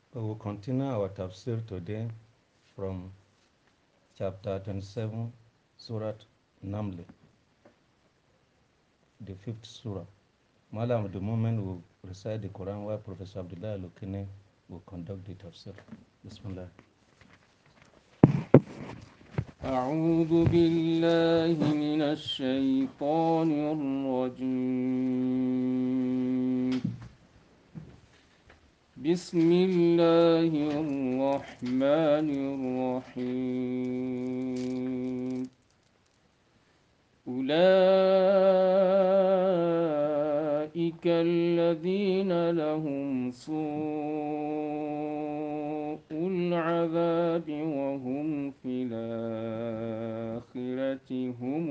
We will continue our tafsir today from chapter 27, Surah Naml, the fifth surah. Malam, at the moment, will recite the Quran while Professor Abdullah Lukine will conduct the tafsir. Bismillah. أعوذ بالله من الشيطان الرجيم بسم الله الرحمن الرحيم أولئك الذين لهم سوء العذاب وهم في الآخرة هم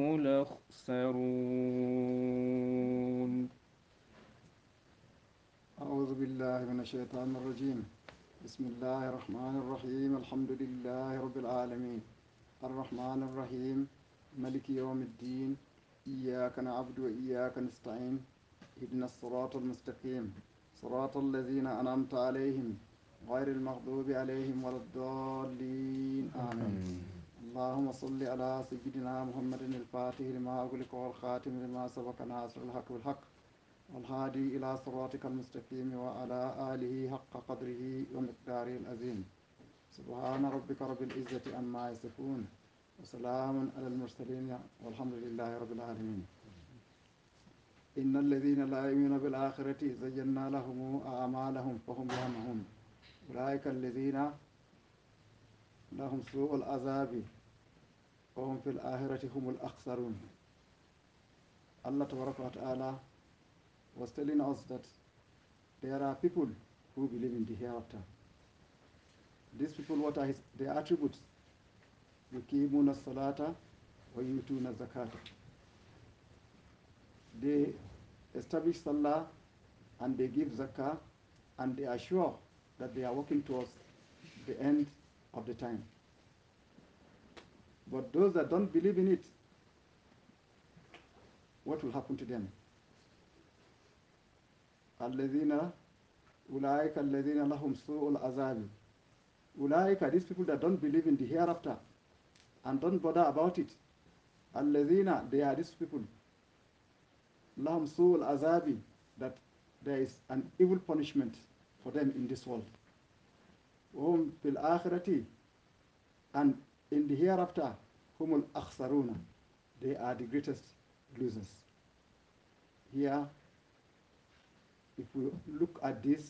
الأخسرون. أعوذ بالله من الشيطان الرجيم. بسم الله الرحمن الرحيم. الحمد لله رب العالمين الرحمن الرحيم ملك يوم الدين. إياك نعبد وإياك نستعين. اهدنا الصراط المستقيم صراط الذين أنعمت عليهم غير المغضوب عليهم ولا الضالين آمين. اللهم صل على سيدنا محمد الفاتح لما أغلق والخاتم لما سبق ناصر الحق بالحق والهادي إلى صراطك المستقيم وعلى آله حق قدره ومقداره العظيم. سبحان ربك رب العزة عما يصفون وسلام على المرسلين والحمد لله رب العالمين. إن الذين لا يؤمنون بالآخرة زينا لهم أعمالهم فهم يعمهون. أولئك الذين لهم سوء العذاب وهم في الآخرة هم الأخسرون. Allah Tabaraka wa Ta'ala was telling us that there are people who believe in the hereafter. These people, what are their attributes? يُقِيمُونَ الصَّلَاةَ وَيُؤْتُونَ الزَّكَاةَ. They establish Salah and they give Zakah and they are sure that they are working towards the end of the time. But those that don't believe in it, what will happen to them? الَّذِينَ أُولَٰئِكَ الَّذِينَ لَهُمْ سُوءُ الْعَذَابِ. Ulaika, these people that don't believe in the hereafter and don't bother about it. Alladhina, they are these people. Lahum su'ul azabi, that there is an evil punishment for them in this world. Hum fil akhirati, and in the hereafter, humul akhsaruna, they are the greatest losers. Here, if we look at this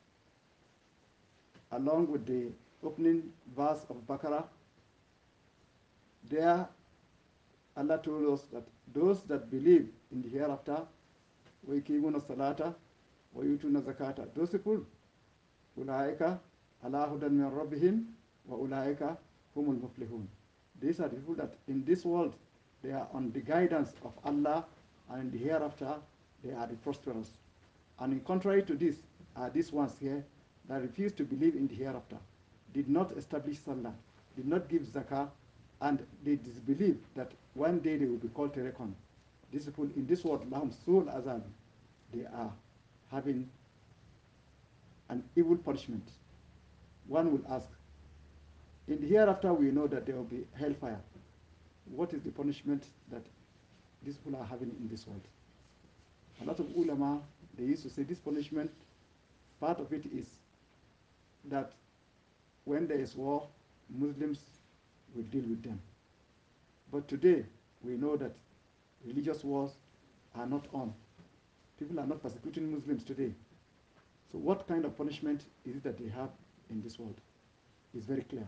along with the opening verse of Baqarah, there Allah told us that those that believe in the hereafter, وَيُقِيمُونَ الصَّلَاةَ وَيُؤْتُونَ الزَّكَاةَ, those people, أُولَٰئِكَ عَلَىٰ هُدًى مِّن رَّبِّهِمْ وَأُولَٰئِكَ هُمُ الْمُفْلِحُونَ. These are the people that in this world they are on the guidance of Allah, and in the hereafter they are the prosperous. And in contrary to this are these ones here that refuse to believe in the hereafter, did not establish Salah, did not give Zakah, and they disbelieve that one day they will be called to reckon. These people in this world, lahum su'ul azab, they are having an evil punishment. One will ask, in the hereafter we know that there will be hellfire. What is the punishment that these people are having in this world? A lot of ulama, they used to say this punishment, part of it is that when there is war, Muslims will deal with them. But today, we know that religious wars are not on. People are not persecuting Muslims today. So what kind of punishment is it that they have in this world? It's very clear.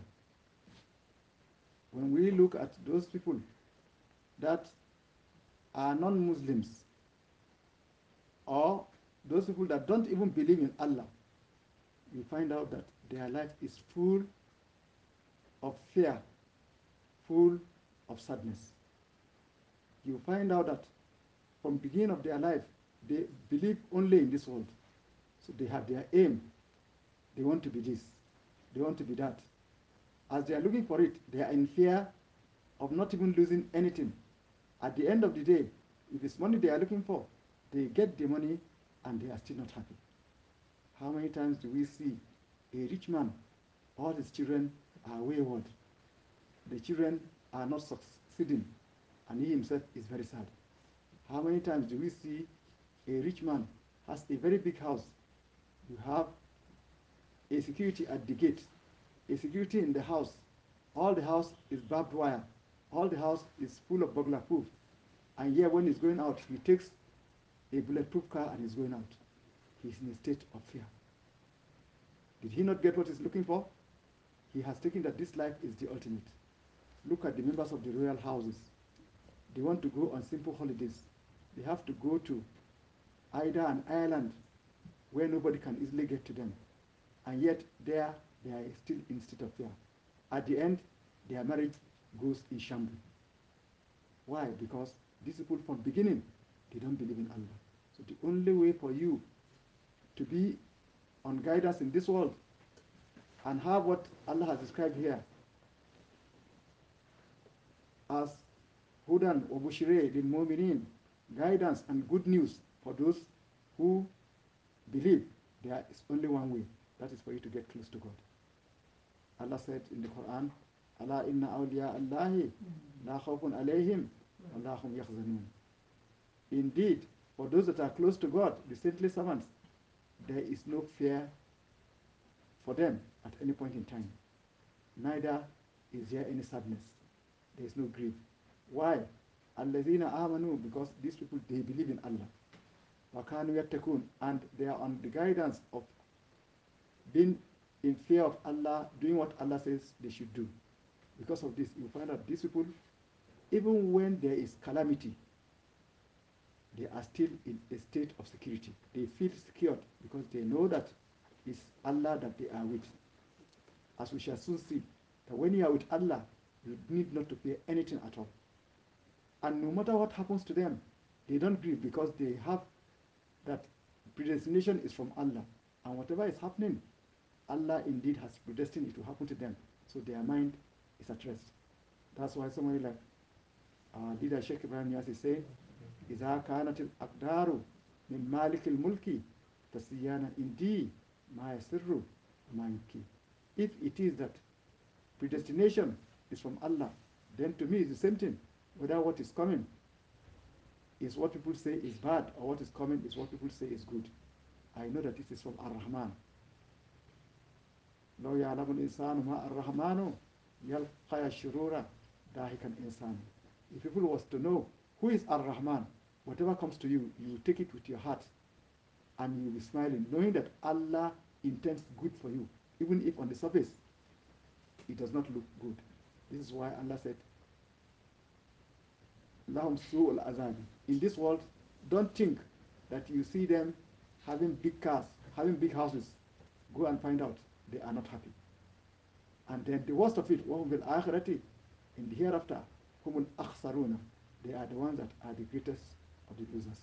When we look at those people that are non-Muslims, or those people that don't even believe in Allah, you find out that their life is full of fear, full of sadness. You find out that from the beginning of their life, they believe only in this world. So they have their aim. They want to be this. They want to be that. As they are looking for it, they are in fear of not even losing anything. At the end of the day, if it's money they are looking for, they get the money and they are still not happy. How many times do we see A rich man, all his children are wayward. The children are not succeeding, and he himself is very sad. How many times do we see a rich man has a very big house? You have a security at the gate, a security in the house. All the house is barbed wire. All the house is full of burglar proof. And yet when he's going out, he takes a bulletproof car and he's going out. He's in a state of fear. Did he not get what he's looking for? He has taken that this life is the ultimate. Look at the members of the royal houses. They want to go on simple holidays. They have to go to either an island where nobody can easily get to them. And yet there they are still in state of fear. At the end, their marriage goes in shambles. Why? Because these people from beginning, they don't believe in Allah. So the only way for you to be on guidance in this world and have what Allah has described here as Hudan or Bushire lil Mu'minin, guidance and good news for those who believe, there is only one way. That is for you to get close to God. Allah said in the Quran, Allah inna awliya Allahi la khawfun alayhim wa la hum yahzanun. Indeed, for those that are close to God, the saintly servants, there is no fear for them at any point in time. Neither is there any sadness. There is no grief. Why? Allazina amanu, because these people, they believe in Allah. Wakanu yattakun, and they are on the guidance of being in fear of Allah, doing what Allah says they should do. Because of this, you find that these people, even when there is calamity, they are still in a state of security. They feel secured because they know that it's Allah that they are with. As we shall soon see, that when you are with Allah, you need not to fear anything at all. And no matter what happens to them, they don't grieve because they have that predestination is from Allah. And whatever is happening, Allah indeed has predestined it to happen to them. So their mind is at rest. That's why somebody like our leader Sheikh Ibrahim Niasse is saying, إذا كانت الأقدار من مالك الملك تسيانا إندي ما يسر ما يبكي. If it is that predestination is from Allah, then to me it's the same thing. Whether what is coming is what people say is bad or what is coming is what people say is good. I know that this is from Ar-Rahman. لو يعلم الإنسان ما الرحمن يلقى الشرور ضاحكا إنسان. If people was to know who is Ar-Rahman, whatever comes to you, you take it with your heart and you will be smiling, knowing that Allah intends good for you, even if on the surface it does not look good. This is why Allah said, Lahum su'ul azabi. In this world, don't think that you see them having big cars, having big houses. Go and find out they are not happy. And then the worst of it, وَهُمْ بِالْآخِرَةِ, in the hereafter, هُمُ الْأَخْسَرُونَ, they are the ones that are the greatest of the losers.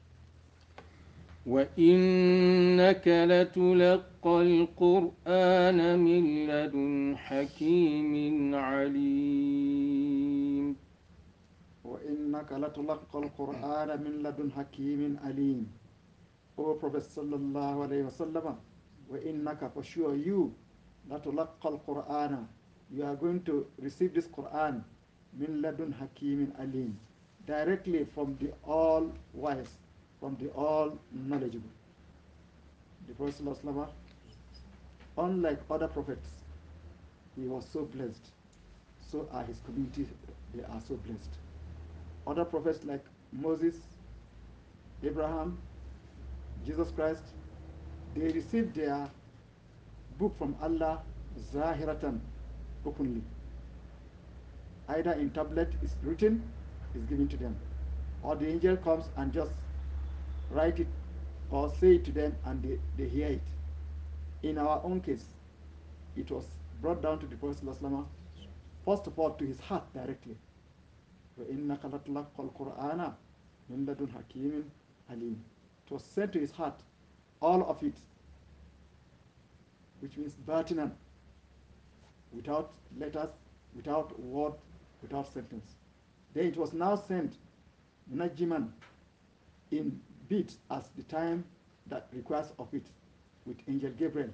وإنك لتلقى القرآن من لدن حكيم عليم. وَإِنَّكَ لَتُلَقَّى الْقُرْآنَ مِنْ لَدُنْ حَكِيمٍ عَلِيمٍ. O Prophet sallallahu alayhi wa sallam, وَإِنَّكَ, for sure you, لَتُلَقَّى الْقُرْآنَ, you are going to receive this Quran, مِنْ لَدُنْ حَكِيمٍ عَلِيمٍ, directly from the all-wise, from the all-knowledgeable. The Prophet sallallahu alayhi wa sallam, unlike other prophets, he was so blessed. So are his community, they are so blessed. Other prophets like Moses, Abraham, Jesus Christ, they received their book from Allah zahiratan, openly. Either in tablet is written, is given to them, or the angel comes and just write it or say it to them and they hear it. In our own case, it was brought down to the Prophet ﷺ, first of all to his heart directly. وَإِنَّكَ لَتُلَقَّى الْقُرْآنَ مِنْ لَدُنْ حَكِيمٍ عَلِيمٍ. It was sent to his heart, all of it, which means batinan, without letters, without word, without sentence. Then it was now sent munajiman, in bits as the time that requires of it, with Angel Gabriel,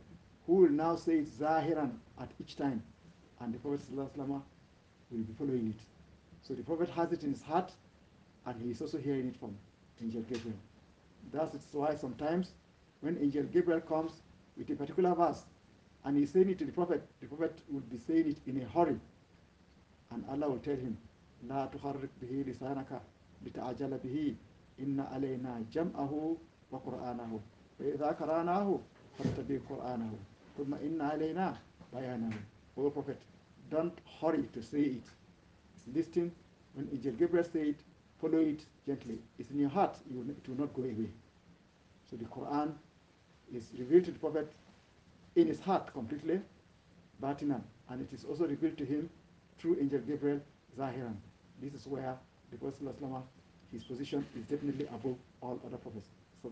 who will now say it zahiran at each time, and the Prophet ﷺ will be following it. So the Prophet has it in his heart, and he is also hearing it from Angel Gabriel. That's why sometimes when Angel Gabriel comes with a particular verse and he's saying it to the Prophet will be saying it in a hurry, and Allah will tell him, لا تحرك به لسانك لتعجل به إن علينا جمعه وقرآنه فإذا قرأناه فاتبع قرآنه ثم إن علينا بيانه. O Prophet, don't hurry to say it. Listen when Angel Gabriel say it, follow it gently. It's in your heart, it will not go away. So the Quran is revealed to the Prophet in his heart completely, Batinan, and it is also revealed to him through Angel Gabriel, Zahiran. This is where the Prophet ﷺ, his position is definitely above all other prophets.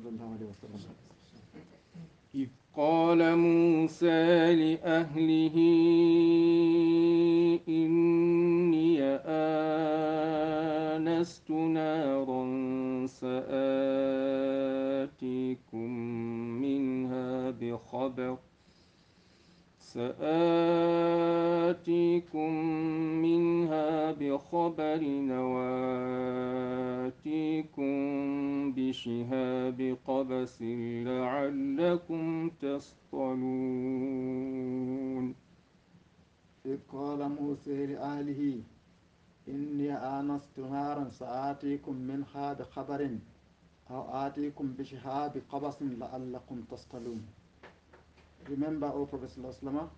إذ قال موسى لأهله إني آنست نارا سآتيكم منها بخبر وآتيكم بشهاب قبس لعلكم تصطلون. إذ قال موسى لأهله إني آنست نارا سآتيكم منها بخبر أو آتيكم بشهاب قبس لعلكم تصطلون. Remember, O Prophet ﷺ,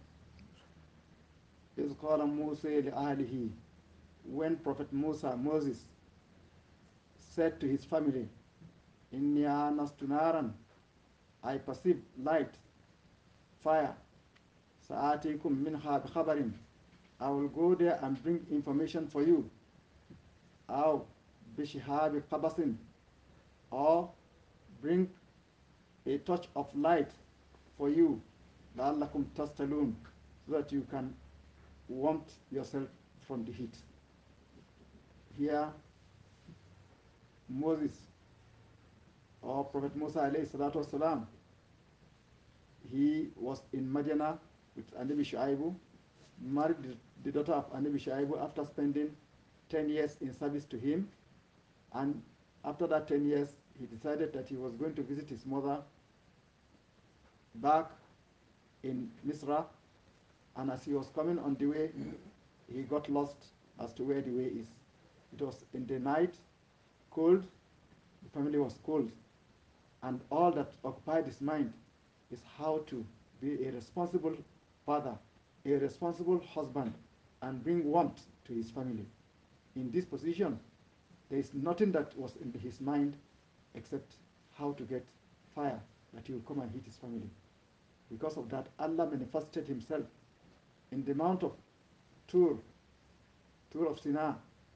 إذ قال موسى لأهله, when Prophet Moses said to his family, إني آنست نارا, I perceive light, fire, سآتيكم منها بخبر, I will go there and bring information for you. أو بشهاب قبس, or bring a touch of light for you, لعلكم تصطلون, so that you can warmth yourself from the heat. Here, Moses, or Prophet Musa alayhi salatu wasalam, he was in Madiana with Anabi Shu'aibu, married the daughter of Anabi Shu'aibu after spending 10 years in service to him, and after that 10 years, he decided that he was going to visit his mother back in Misra, and as he was coming on the way, he got lost as to where the way is. It was in the night, cold, the family was cold, and all that occupied his mind is how to be a responsible father, a responsible husband, and bring warmth to his family. In this position, there is nothing that was in his mind except how to get fire that he will come and heat his family. Because of that, Allah manifested himself in the mount of Tur of Sinai,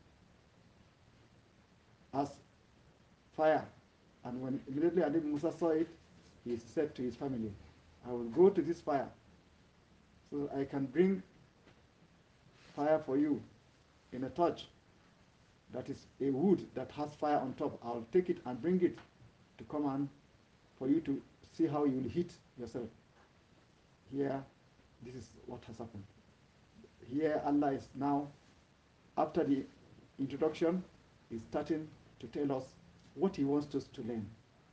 as fire. And when immediately Anabi Musa saw it, he said to his family, I will go to this fire so that I can bring fire for you in a torch that is a wood that has fire on top. I will take it and bring it to come on for you to see how you will heat yourself. Here, this is what has happened. Here, Allah is now, after the introduction, is starting to tell us what He wants us to learn.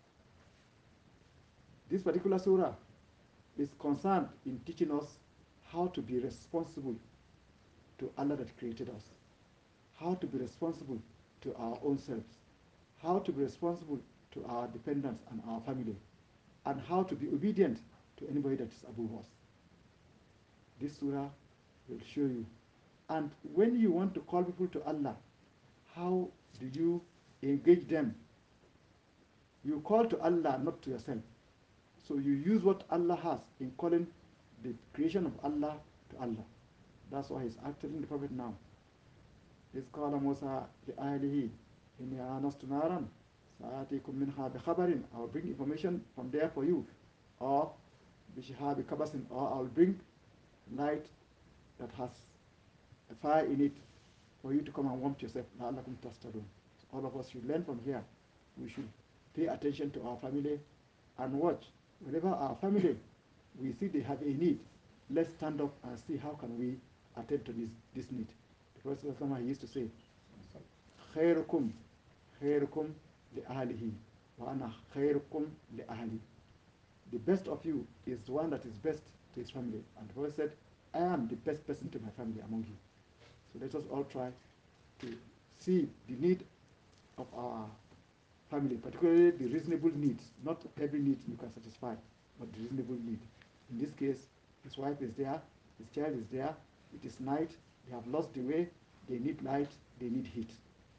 This particular surah is concerned in teaching us how to be responsible to Allah that created us, how to be responsible to our own selves, how to be responsible to our dependents and our family, and how to be obedient to anybody that is above us. This surah will show you. And when you want to call people to Allah, how do you engage them? You call to Allah, not to yourself. So you use what Allah has in calling the creation of Allah to Allah. That's why He's telling the Prophet now. إذ قال موسى لأهله إني آنست نارا سآتيكم منها بخبر. I will bring information from there for you. Or بشهاب قبس, or I will bring light that has a fire in it for you to come and warm yourself. لعلكم تصطلون. All of us should learn from here. We should pay attention to our family and watch. Whenever our family we see they have a need. Let's stand up and see how can we attend to this need. The Prophet ﷺ, he used to say, خيركم خيركم لأهله وأنا خيركم لأهلي. The best of you is the one that is best to his family. And the Prophet said, I am the best person to my family among you. So let us all try to see the need of our family, particularly the reasonable needs. Not every need you can satisfy, but the reasonable need. In this case, his wife is there, his child is there, it is night, they have lost the way, they need light, they need heat.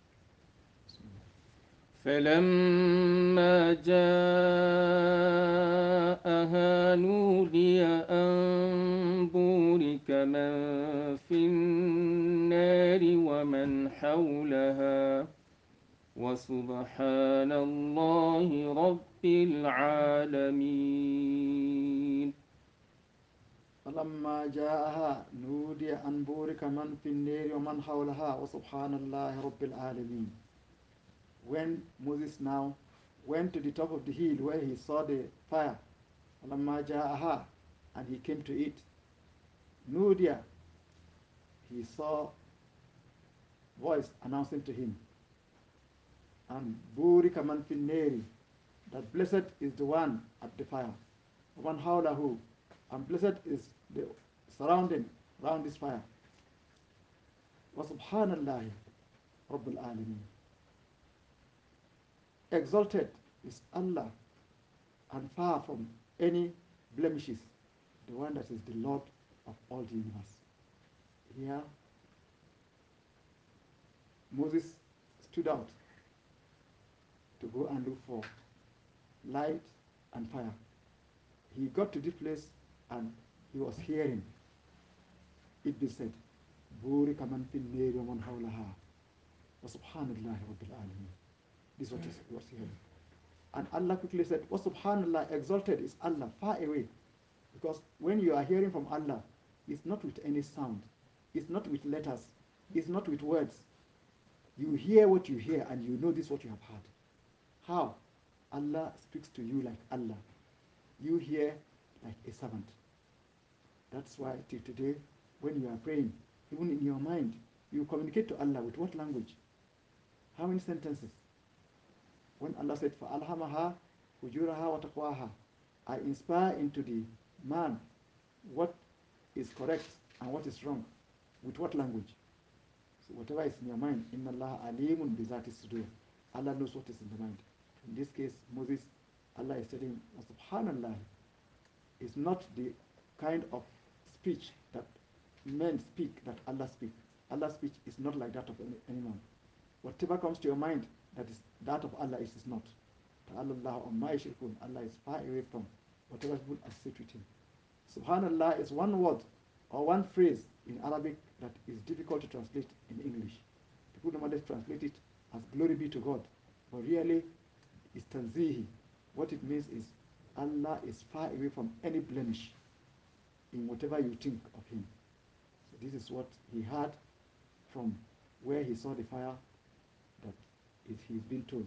فلما جاءها نودي أن بورك من في النار ومن حولها وسبحان الله رب العالمين. فلما جاءها نودي أن بورك من في النار ومن حولها وسبحان الله رب العالمين. When Moses now went to the top of the hill where he saw the fire, فلما جاءها, and he came to it, Nudia, he saw voice announcing to him, and Burika man fin neri, that blessed is the one at the fire. One hawlahu, and blessed is the surrounding around this fire. Wa subhanallah Rabbil Alameen. Exalted is Allah and far from any blemishes, the one that is the Lord of all the universe. Here, Moses stood out to go and look for light and fire. He got to this place and he was hearing it be said, Burika man fin neri wa man hawlaha wa subhanallahi rabbil alameen. This is what he was hearing. And Allah quickly said, wa subhanallah, exalted is Allah, far away. Because when you are hearing from Allah, it's not with any sound, it's not with letters, it's not with words. You hear what you hear and you know this is what you have heard. How? Allah speaks to you like Allah. You hear like a servant. That's why till today, when you are praying, even in your mind, you communicate to Allah with what language? How many sentences? When Allah said, فَأَلْهَمَهَا فُجُورَهَا وَتَقْوَاهَا, I inspire into the man what is correct and what is wrong. With what language? So whatever is in your mind, إِنَّ اللَّهَ عَلِيمٌ بِذَاتِ الصُّدُورِ, Allah knows what is in the mind. In this case, Moses, Allah is telling him, subhanallah, is not the kind of speech that men speak that Allah speaks. Allah's speech is not like that of anyone. Whatever comes to your mind that is that of Allah, it is not. Allah is far away from whatever people associate with him. Subhanallah is one word or one phrase in Arabic that is difficult to translate in English. People normally translate it as glory be to God, but really it's tanzihi. What it means is Allah is far away from any blemish in whatever you think of him. So this is what he heard from where he saw the fire, that he's been told.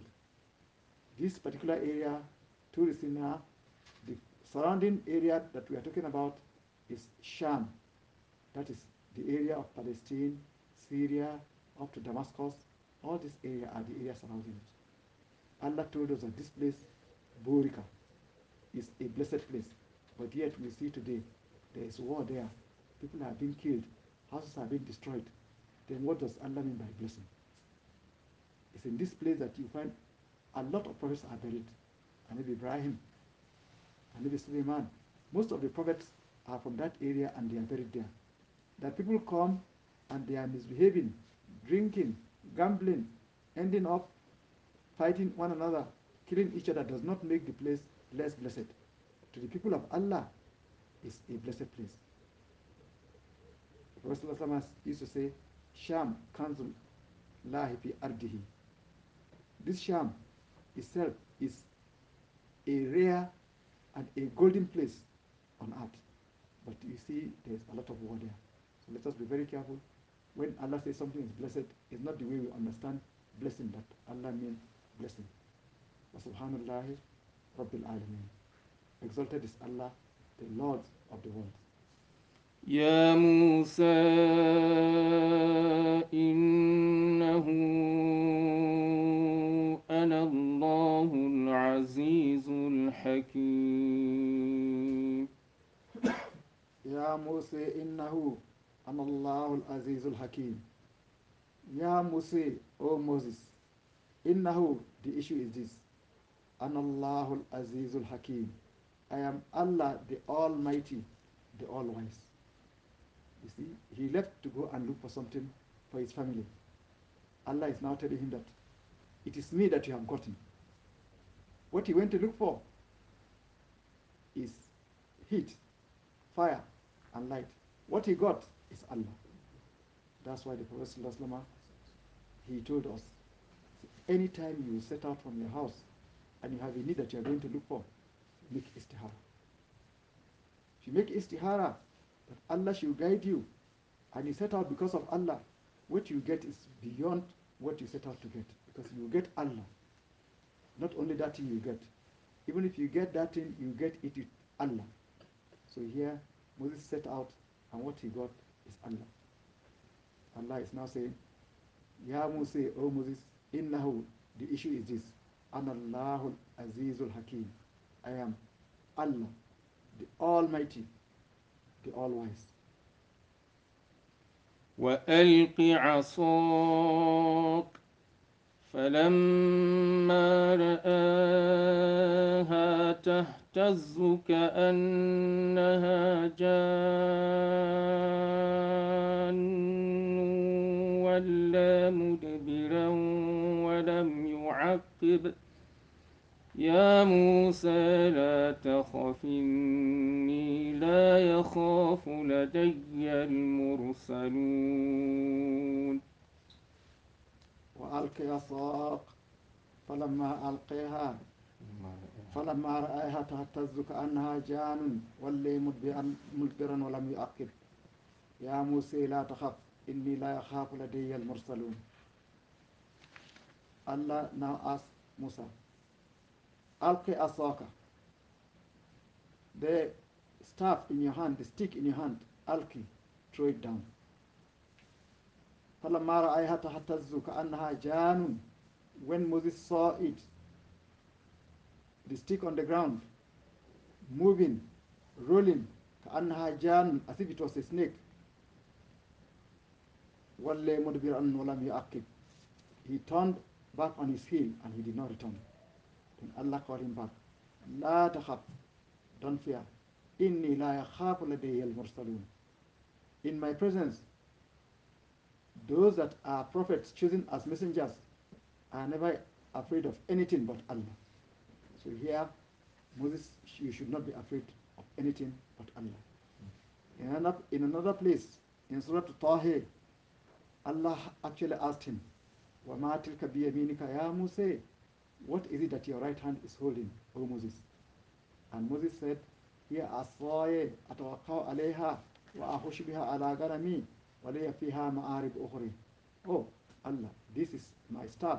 This particular area, Turisina, the surrounding area that we are talking about is Sham. That is the area of Palestine, Syria, up to Damascus. All this area are the areas surrounding it. Allah told us that this place, Burika, is a blessed place. But yet we see today, there is war there. People are being killed. Houses are being destroyed. Then what does Allah mean by blessing? It's in this place that you find a lot of prophets are buried. Anabi Ibrahim, Anabi Sulaiman. Most of the prophets are from that area and they are buried there. That people come and they are misbehaving, drinking, gambling, ending up fighting one another, killing each other, does not make the place less blessed. To the people of Allah, it's a blessed place. The Prophet used to say, Sham kanzul lahi fi ardihi. This Sham itself is a rare and a golden place on earth. But you see, there's a lot of war there. So let us be very careful. When Allah says something is blessed, it's not the way we understand blessing that Allah means blessing. Wa subhanallahi Rabbil Alameen. Exalted is Allah the Lord of the world. يا موسى إنه أنا الله العزيز الحكيم. Ya Musa innahu anallahu al-azizul hakim. Ya Musa, O Moses, innahu, the issue is this. Anallahu al-azizul hakim. I am Allah the Almighty, the All-Wise. You see, he left to go and look for something for his family. Allah is now telling him that it is me that you have gotten. What he went to look for is heat, fire, and light. What he got is Allah. That's why the Prophet ﷺ, he told us, anytime you set out from your house and you have a need that you are going to look for, make istihara. If you make istihara, that Allah should guide you, and you set out because of Allah, what you get is beyond what you set out to get, because you get Allah. Not only that thing you get, even if you get that thing, you get it with Allah. So here, Moses set out, and what he got is Allah. Allah is now saying, Ya Musa, O Moses, innahu, the issue is this, Anallahu Azizul Hakim. I am Allah, the Almighty, the All-Wise. وألق عصاك فلما رآها تهتز كأنها جان ولا مدبرا ولم يعقب يا موسى لا تخف إني لا يخاف لدي المرسلون. وألق عصاك فلما ألقيها رآها تهتز كأنها جان ولا مدبرا ولم يعقب يا موسى لا تخف إني لا يخاف لدي المرسلون. Allah now asked Musa, Alqi asaka, the staff in your hand, the stick in your hand, Alqi, throw it down. فَلَمَّا رَأَيْهَا تَهْتَزُّ كَأَنَّهَا جَانٌ, when Moses saw it, the stick on the ground, moving, rolling, كَأَنَّهَا جَانٌ, as if it was a snake, وَلَّى مُدْبِرًا وَلَمْ يُعَقِّبْ, he turned back on his heel and he did not return. Then Allah called him back. La takhaf, don't fear. Inni la yakhafu ladayya al-mursalun. In my presence, those that are prophets chosen as messengers are never afraid of anything but Allah. So here, Moses, you should not be afraid of anything but Allah. In another place, in Surah Taha, Allah actually asked him, وَمَا تِلْكَ بِيَمِينِكَ يَا مُوسَى, what is it that your right hand is holding, O Moses? And Moses said, هِيَ عَصَايَ أَتَوَكَّأُ عَلَيْهَا وَأَخُشُّ بِهَا عَلَى غَنَمِي وَلِيَ فِيهَا مَآرِبُ أُخْرَى. Oh, Allah, this is my staff.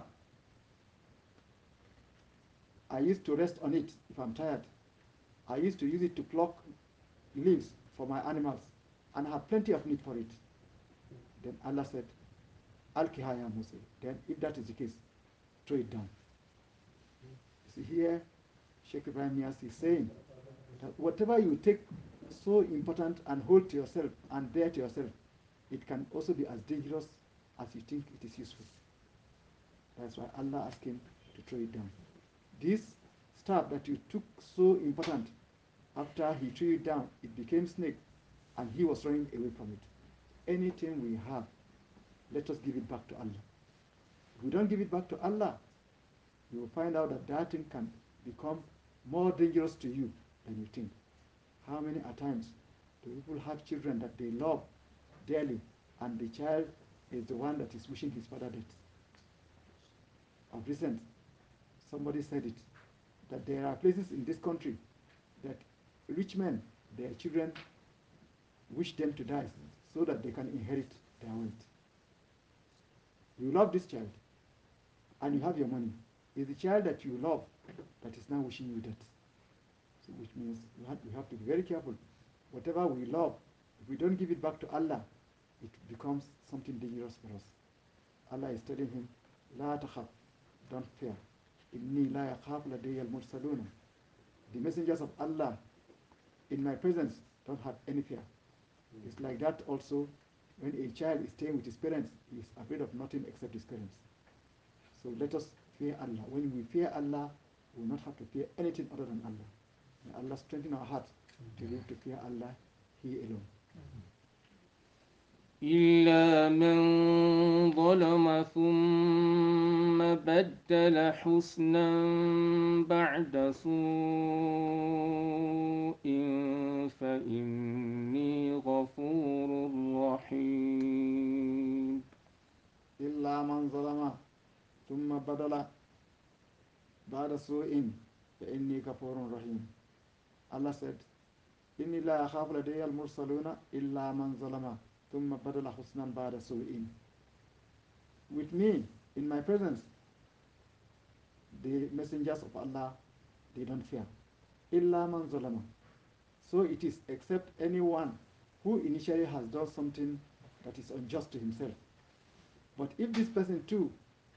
I used to rest on it if I'm tired. I used to use it to pluck leaves for my animals, and I have plenty of need for it. Then Allah said, Al-Kiha ya Musa. Then if that is the case, throw it down. You see here, Sheikh Ibrahim Niyas is saying that whatever you take so important and hold to yourself and bear to yourself, it can also be as dangerous as you think it is useful. That's why Allah asked him to throw it down. This staff that you took so important, after he threw it down, it became snake, and he was running away from it. Anything we have, let us give it back to Allah. If we don't give it back to Allah, you will find out that that thing can become more dangerous to you than you think. How many times do people have children that they love dearly, and the child is the one that is wishing his father dead? Of recent, somebody said it, that there are places in this country that rich men, their children wish them to die so that they can inherit their wealth. You love this child, and you have your money. It's the child that you love that is now wishing you death. So which means we have to be very careful. Whatever we love, if we don't give it back to Allah, it becomes something dangerous for us. Allah is telling him, لا تخف, don't fear. إني لا يخاف لدي المرسلون. The messengers of Allah in my presence don't have any fear. It's like that also when a child is staying with his parents, he is afraid of nothing except his parents. So let us fear Allah. When we fear Allah, we will not have to fear anything other than Allah. May Allah strengthen our hearts to be able to fear Allah, He alone. إلا من ظلم ثم بدل حسنا بعد سوء فإني غفور رحيم. إلا من ظلم ثم بدل بعد سوء فإني غفور رحيم. Allah said, إني لا أخاف لدي المرسلون إلا من ظلم ثم بدل حسنا بعد سوء. With me, in my presence, the messengers of Allah, they don't fear. إلا من ظلم. So it is except anyone who initially has done something that is unjust to himself. But if this person too,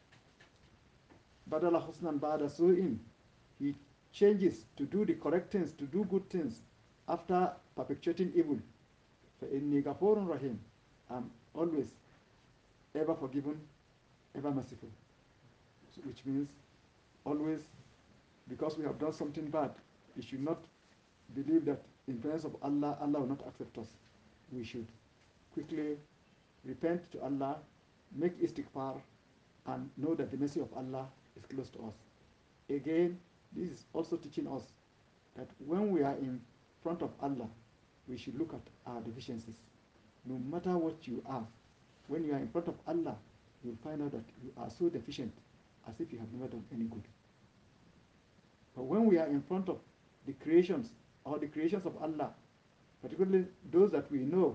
badala husnan ba'da su'in, he changes to do the correct things, to do good things after perpetuating evil, فَإِنِّي غَفُورٌ رَحِيمٌ, I'm always ever forgiven, ever merciful. So which means always, because we have done something bad, we should not believe that in presence of Allah, Allah will not accept us. We should quickly repent to Allah, make istighfar, and know that the mercy of Allah is close to us. Again, this is also teaching us that when we are in front of Allah, we should look at our deficiencies. No matter what you are, when you are in front of Allah, you will find out that you are so deficient as if you have never done any good. But when we are in front of the creations or the creations of Allah, particularly those that we know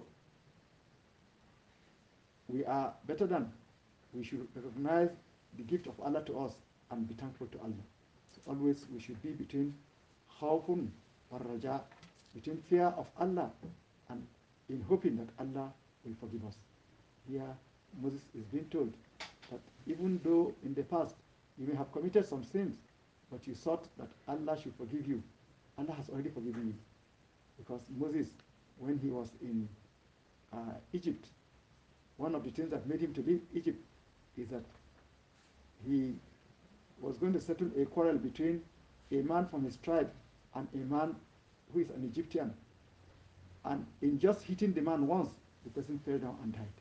we are better than, we should recognize the gift of Allah to us and be thankful to Allah. So always we should be between khawfun or raja, between fear of Allah and in hoping that Allah will forgive us. Here Moses is being told that even though in the past you may have committed some sins, but you thought that Allah should forgive you, Allah has already forgiven you. Because Moses, when he was in Egypt, one of the things that made him to leave Egypt is that he was going to settle a quarrel between a man from his tribe and a man who is an Egyptian. And in just hitting the man once, the person fell down and died.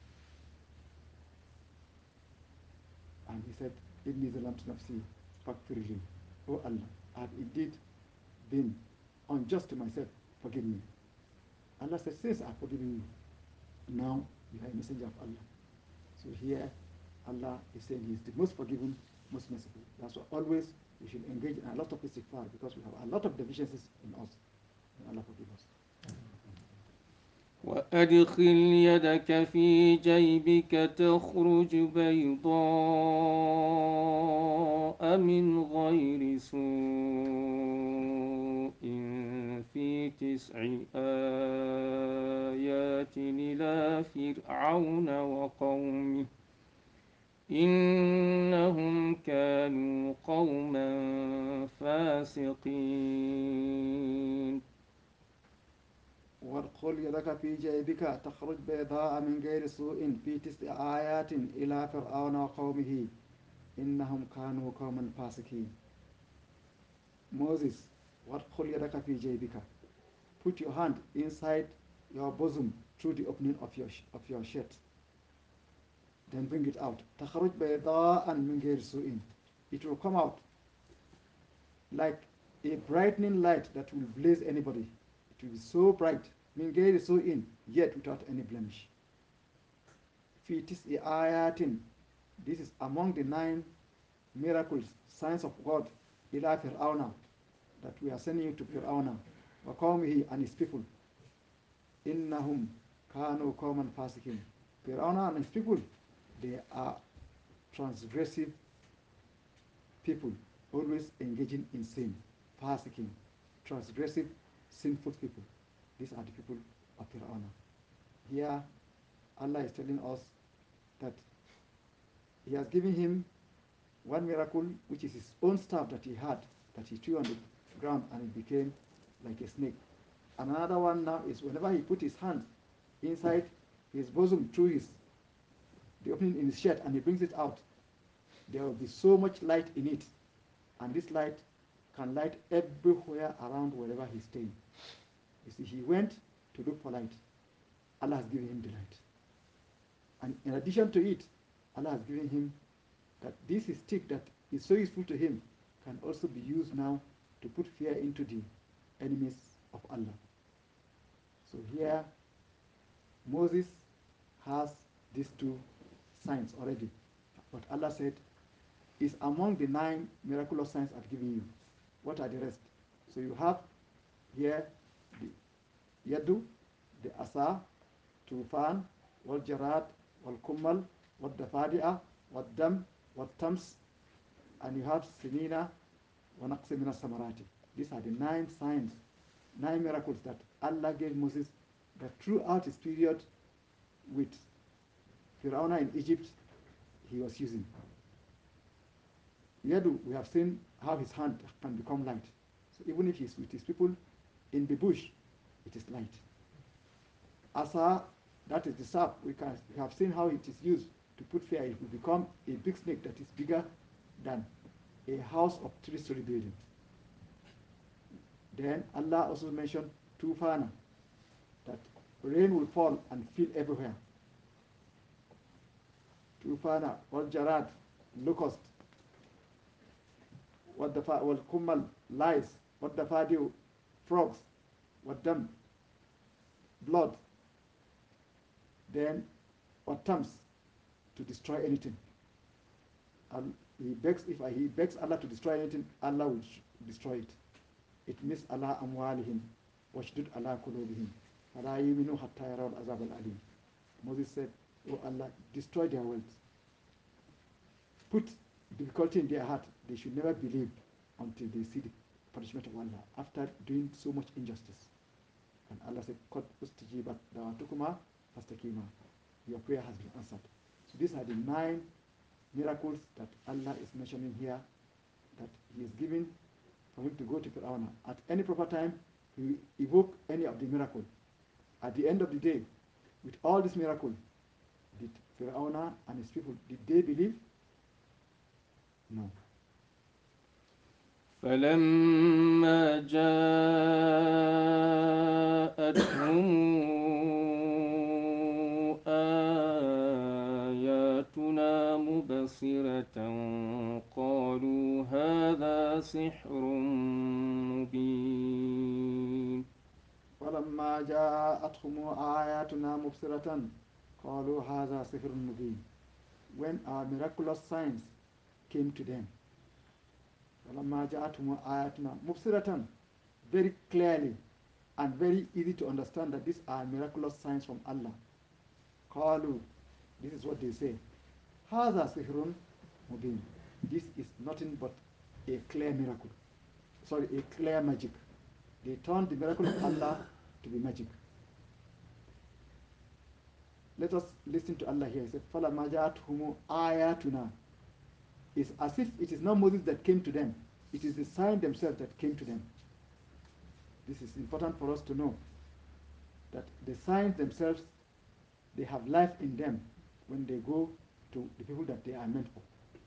And he said, Inni zalamtu nafsi faghfirli. Oh Allah, I have indeed been unjust to myself, forgive me. Allah said, since I have forgiven you, now you are a messenger of Allah. So here Allah is saying He is the most forgiving, most merciful. That's why always we should engage in a lot of istighfar, because we have a lot of deficiencies in us. May Allah forgive us. وأدخل يدك في جيبك تخرج بيضاء من غير سوء في 9 آيات إلى فرعون وقومه إنهم كانوا قوما فاسقين. وادخل يدك في جيبك تخرج بيضاء من غير سوء في 9 آيات إلى فرعون وقومه إنهم كانوا قوما فاسقين. Moses, وادخل يدك في جيبك, put your hand inside your bosom through the opening of your shirt, then bring it out. تخرج بيضاء من غير سوء, it will come out like a brightening light that will blaze anybody. It will be so bright, min غير سوء, yet without any blemish. في 9 آيات, this is among the 9 miracles, signs of God, إلى فرعون, that we are sending you to Fir'auna, وقومه, and his people. إنهم كانوا قوما فاسقين. Fir'auna and his people, they are transgressive people, always engaging in sin, fasiking. transgressive, sinful people. These are the people of Fir'aun. Here, Allah is telling us that He has given him one miracle, which is his own staff that he had, that he threw on the ground and it became like a snake. And another one now is whenever he put his hand inside his bosom through the opening in his shirt and he brings it out, there will be so much light in it, and this light can light everywhere around wherever he's staying. You see, he went to look for light. Allah has given him the light. And in addition to it, Allah has given him that this stick that is so useful to him can also be used now to put fear into the enemies of Allah. So here, Moses has these two signs already. But Allah said, is among the 9 miraculous signs I've given you. What are the rest? So you have here the Yadu, the Asa, Tufan, wal Jarad, wal Kummal, wal Dafadi'a, wal Dam, wal Tams, and you have Sinina, wa Naqsi min Samarati. These are the 9 signs, 9 miracles that Allah gave Moses that throughout his period with Pharaoh in Egypt, he was using. Yadu, we have seen how his hand can become light. So even if he's with his people in the bush, it is light. Asa, that is the staff, we have seen how it is used to put fear. It will become a big snake that is bigger than a house of 3-story building. Then Allah also mentioned Tufana, that rain will fall and fill everywhere. Tufana, wal Jarad, locust, wal Kummal, lice, what the Fadiu, frogs, what Dam, blood. Then what Tams, to destroy anything. And he begs Allah to destroy anything, Allah will destroy it. It means Allah amwalihim, washdud ala kulubihim, fala yuminu hatta yarawul azab al-alim. Moses said, oh Allah, destroy their wealth. Put difficulty in their heart. They should never believe until they see the punishment of Allah after doing so much injustice. And Allah said, Qad ustijibat da'watukuma fastakima. Your prayer has been answered. So these are the 9 miracles that Allah is mentioning here, that He is giving for him to go to Fir'aun. At any proper time, he will evoke any of the miracle. At the end of the day, with all this miracle, did Fir'aun and his people, did they believe? No. فلما جاءتهم آياتنا مبصرة قالوا هذا سحر مبين فلما جاءتهم آياتنا مبصرة قالوا هذا سحر مبين. When our miraculous signs came to them, فلما جاءتهم آياتنا مبصرة, very clearly and very easy to understand that these are miraculous signs from Allah. قالوا, this is what they say, هذا سحر مبين. This is nothing but a clear miracle. Sorry, a clear magic. They turned the miracle of Allah to be magic. Let us listen to Allah here. He said, فَلَمَّا جَاءَتْهُمُ آيَاتُنَا. It's as if it is not Moses that came to them. It is the sign themselves that came to them. This is important for us to know, that the signs themselves, they have life in them when they go to the people that they are meant for.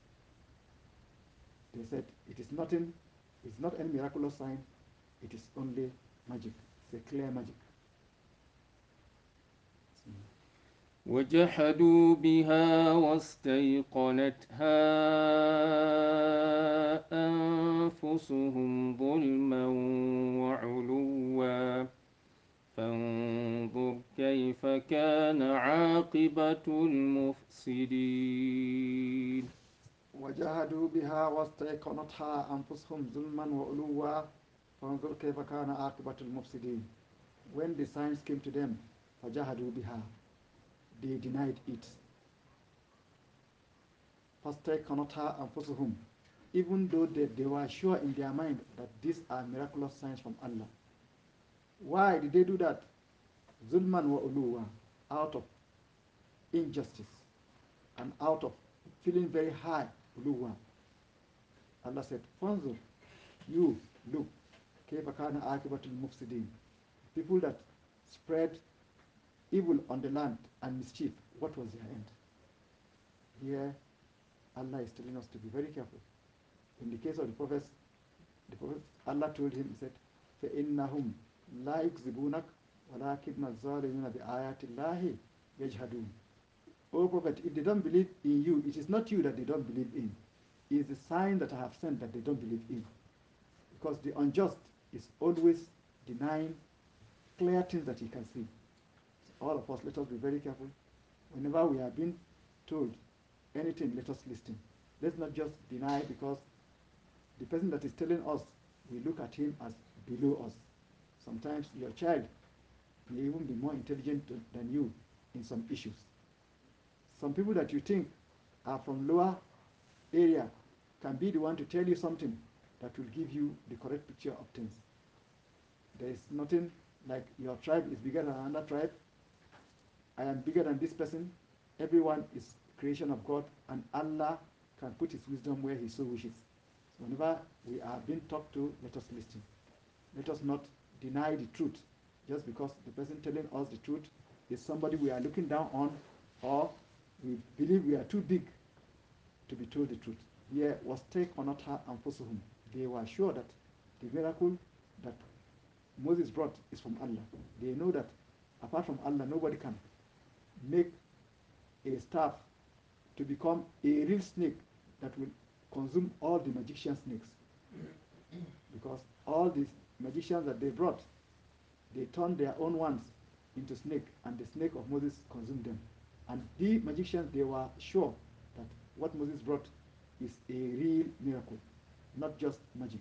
They said, it is nothing, it's not any miraculous sign, it is only magic. It's a clear magic. وجحدوا بها واستيقنتها أنفسهم ظلما وعلوا فانظر كيف كان عاقبة المفسدين وجاهدوا بها واستيقنتها أنفسهم ظلما وعلوا فانظر كيف كان عاقبة المفسدين. When the signs came to them, فجاهدوا بها, they denied it. فاستيقنتها أنفسهم, even though they were sure in their mind that these are miraculous signs from Allah. Why did they do that? Zulman wa uluwa, out of injustice and out of feeling very high, uluwa. Allah said, Fanzur, you look, kayfa kana akibatul mufsidin. People that spread evil on the land and mischief, what was their end? Here, Allah is telling us to be very careful. In the case of the prophets, Allah told him, he said, فَإِنَّهُمْ لَا يُكْذِبُونَكَ وَلَكِنَّ الظَّالِمِينَ بِآيَاتِ اللَّهِ يَجْحَدُونَ. O Prophet, if they don't believe in you, it is not you that they don't believe in. It is the sign that I have sent that they don't believe in. Because the unjust is always denying clear things that he can see. So all of us, let us be very careful. Whenever we are being told anything, let us listen. Let's not just deny because the person that is telling us, we look at him as below us. Sometimes your child may even be more intelligent than you in some issues. Some people that you think are from lower area can be the one to tell you something that will give you the correct picture of things. There is nothing like your tribe is bigger than another tribe. I am bigger than this person. Everyone is creation of God, and Allah can put his wisdom where he so wishes. So whenever we are being talked to, let us listen. Let us not deny the truth just because the person telling us the truth is somebody we are looking down on, or we believe we are too big to be told the truth. Here was take on her and Fusuhum. They were sure that the miracle that Moses brought is from Allah. They know that apart from Allah, nobody can make a staff to become a real snake that will consume all the magician snakes. Because all these magicians that they brought, they turned their own ones into snake, and the snake of Moses consumed them. And the magicians, they were sure that what Moses brought is a real miracle, not just magic,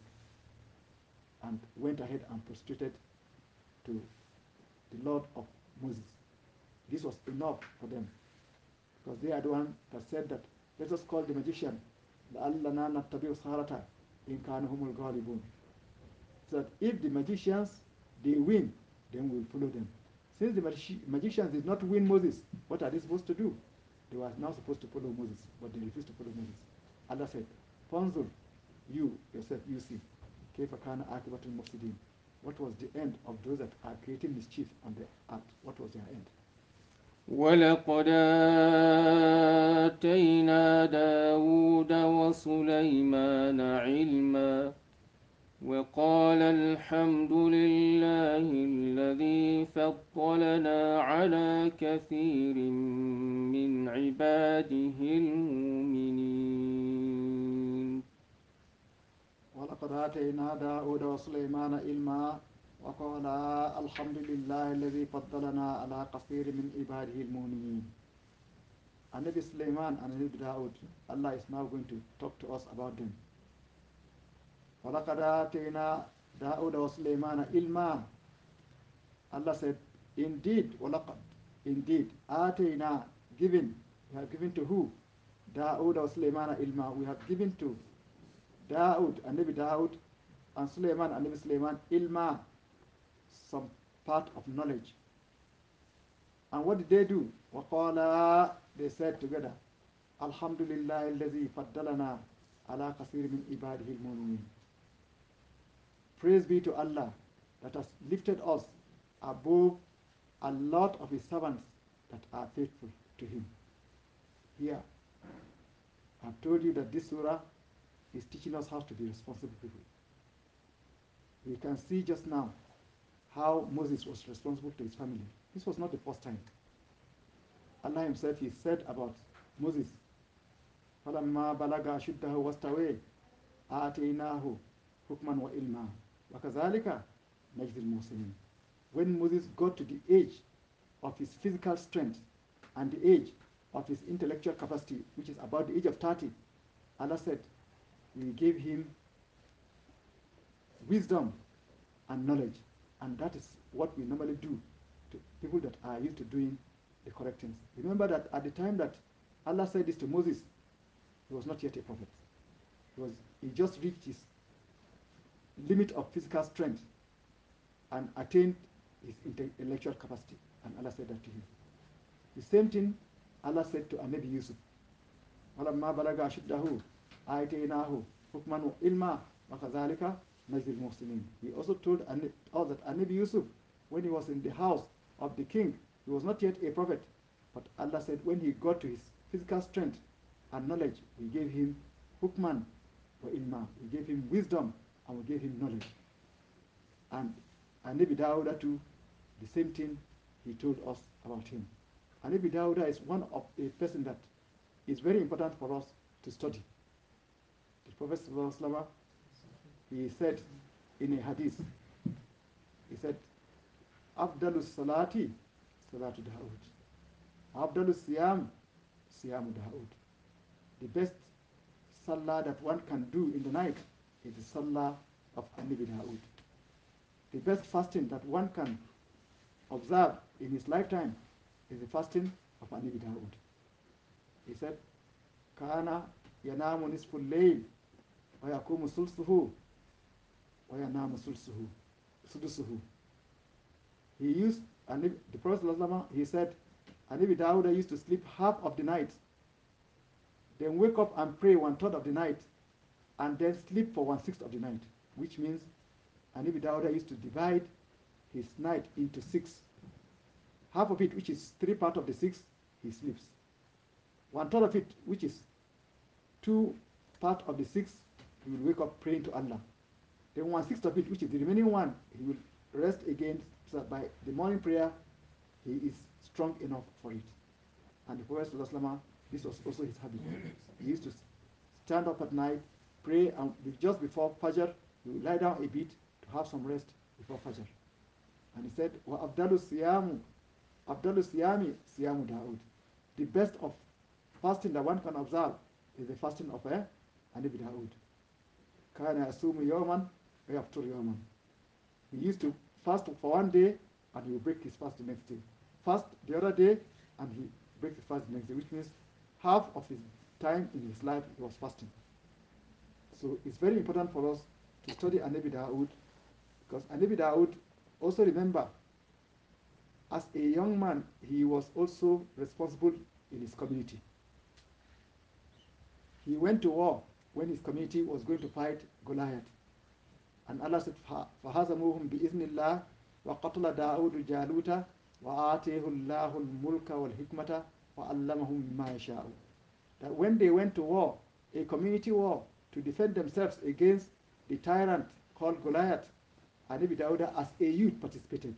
and went ahead and prostrated to the Lord of Moses. This was enough for them, because they are the one that said that, let us call the magician, لَأَلَّنَا نَتَّبِعُ السَّحَرَةَ إِنْ كَانُوا هُمُ الْغَالِبُونَ. So that if the magicians, they win, then we will follow them. Since the magicians did not win Moses, what are they supposed to do? They were now supposed to follow Moses, but they refused to follow Moses. Allah said, Fanzur, you yourself, you see, كَيْفَ كَانَ عَاقِبَةُ الْمُفْسِدِينَ. What was the end of those that are creating mischief on the earth? What was their end? ولقد آتينا داود وسليمان علما وقال الحمد لله الذي فضلنا على كثير من عباده المؤمنين. ولقد آتينا داود وسليمان علما وقال الحمد لله الذي فضلنا على كثير من عباده المؤمنين. And Nabi Sulaiman and Nabi Daud, Allah is now going to talk to us about them. وَلَقَدْ آتَيْنَا دَاوُدَ وَسُلَيْمَانَ إِلْمًا. Allah said, indeed, وَلَقَدْ, indeed, آتَيْنَا, given, we have given to who? Daud wa Sulaiman ilma. We have given to Daud and Nabi Daud and Sulaiman and Nabi Sulaiman ilma, some part of knowledge. And what did they do? وَقَالَا, they said together, Alhamdulillah الذي فضلنا على كثير من عباده المؤمنين. Praise be to Allah that has lifted us above a lot of his servants that are faithful to him. Here, I've told you that this surah is teaching us how to be responsible people. We can see just now how Moses was responsible to his family. This was not the first time. Allah himself, he said about Moses, فَلَمَّا بَلَغَ أَشُدَّهُ وَاسْتَوَى آتَيْنَاهُ حُكْمًا وَعِلْمًا وَكَذَلِكَ نَجْزِي الْمُحْسِنِينَ. When Moses got to the age of his physical strength and the age of his intellectual capacity, which is about the age of 30, Allah said, we gave him wisdom and knowledge. And that is what we normally do to people that are used to doing the correct things. Remember that at the time that Allah said this to Moses, he was not yet a prophet. He just reached his limit of physical strength and attained his intellectual capacity. And Allah said that to him. The same thing Allah said to Anabi Yusuf. وَلَمَّا بَلَغَ أَشُدَّهُ آتَيْنَاهُ حُكْمًا وَعِلْمًا وَكَذَلِكَ نَجْزِي الْمُحْسِنِينَ. He also told us that Anabi Yusuf, when he was in the house of the king, he was not yet a prophet. But Allah said when he got to his physical strength and knowledge, we gave him hukman wa ilma. We gave him wisdom and we gave him knowledge. And Anabi Dawuda too, the same thing he told us about him. Anabi Dawuda is one of a person that is very important for us to study. The Prophet ﷺ, he said in a hadith, he said, Abdalus Salati, Salatu Dawood. Abdalus Siyam, Siyamu Dawood. The best salah that one can do in the night is the salah of Anabi Dawood. The best fasting that one can observe in his lifetime is the fasting of Anabi Dawood. He said, Kana yanamu nisful layl wa yakumu sulsuhu wa yanamu sudusuhu. He used, the Prophet he said, Anabi Dawuda used to sleep half of the night, then wake up and pray 1/3 of the night, and then sleep for 1/6 of the night, which means Anabi Dawuda used to divide his night into 6. Half of it, which is 3 parts of the 6, he sleeps. 1/3 of it, which is 2 parts of the 6, he will wake up praying to Allah. Then 1/6 of it, which is the remaining one, he will rest again, so that by the morning prayer, he is strong enough for it. And the Prophet ﷺ, this was also his habit. He used to stand up at night, pray, and just before Fajr, he would lie down a bit to have some rest before Fajr. And he said, Wa Abdalu Siyami, Siyamu Dawood. The best of fasting that one can observe is the fasting of Anabi Dawood. Kana yasumu yawman wa yaftur yawman. He used to fast for one day and he would break his fast the next day. Fast the other day and he breaks his fast the next day, which means half of his time in his life he was fasting. So it's very important for us to study Anabi Dawood, because Anabi Dawood, also remember, as a young man, he was also responsible in his community. He went to war when his community was going to fight Goliath. And Allah said, فَهَزَمُوهُمْ بِإِذْنِ اللَّهِ وَقَتْلَ دَاوُدُ جَالُوتَ وَآتَيْهُ اللَّهُ الْمُلْكَ وَالْحِكْمَةَ وَعَلَّمَهُ مِمَّا يَشَاءُ. That when they went to war, a community war, to defend themselves against the tyrant called Goliath, Anabi Dawuda as a youth participated.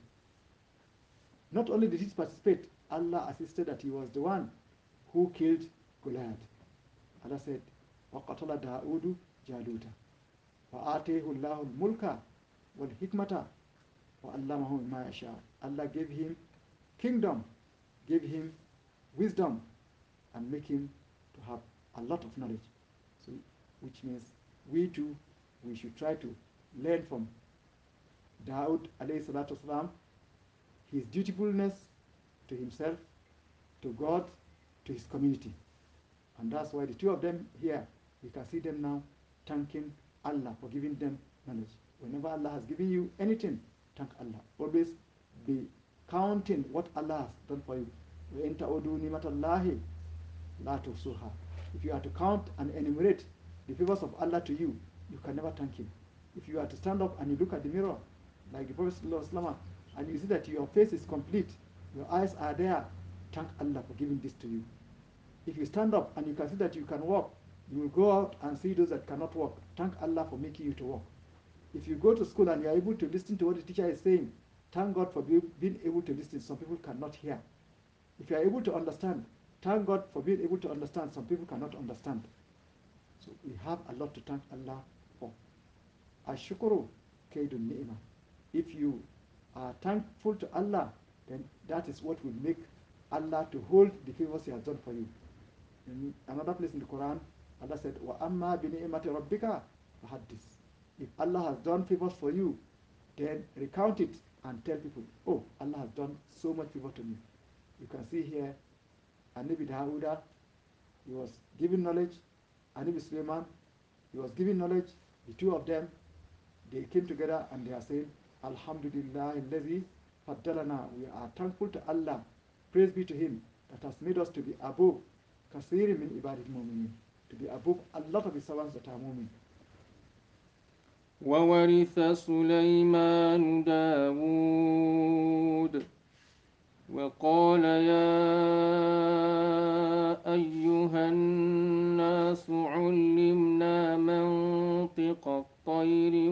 Not only did he participate, Allah assisted that he was the one who killed Goliath. Allah said, وَقَتَلَ دَاوُدُ جَالُوتَ وَآتَيْهُ اللَّهُ الْمُلْكَ وَالْحِكْمَةَ وَعَلَّمَهُ مِمَّا يَشَاءُ. Allah gave him kingdom, gave him wisdom, and make him to have a lot of knowledge. So, which means we too, we should try to learn from Dawood alayhi salatu wasalam, his dutifulness to himself, to God, to his community. And that's why the two of them here, we can see them now thanking Allah for giving them knowledge. Whenever Allah has given you anything, thank Allah. Always be counting what Allah has done for you. وَإِن تَعُدُوا نِعْمَةَ اللَّهِ لَا تُحْصُوهَا. If you are to count and enumerate the favors of Allah to you, you can never thank him. If you are to stand up and you look at the mirror, like the Prophet ﷺ, and you see that your face is complete, your eyes are there, thank Allah for giving this to you. If you stand up and you can see that you can walk, you will go out and see those that cannot walk. Thank Allah for making you to walk. If you go to school and you are able to listen to what the teacher is saying, thank God for being able to listen. Some people cannot hear. If you are able to understand, thank God for being able to understand. Some people cannot understand. So we have a lot to thank Allah for. Ashukuru kaidun ni'mah. If you are thankful to Allah, then that is what will make Allah to hold the favors He has done for you. In another place in the Quran, Allah said, وَأَمَّا بِنِعْمَةِ رَبِّكَ فَحَدِّثْ. If Allah has done favors for you, then recount it and tell people, oh, Allah has done so much favor to me. You can see here, Anabi Dawuda, he was given knowledge. Anabi Sulaiman, he was giving knowledge. The two of them, they came together and they are saying, Alhamdulillah, Allazi faddalana. We are thankful to Allah. Praise be to Him that has made us to be above Kasiri min ibadil mu'minin, to be above a lot of His servants that are mu'min. وورث سليمان داود وقال يا أيها الناس علمنا منطق الطير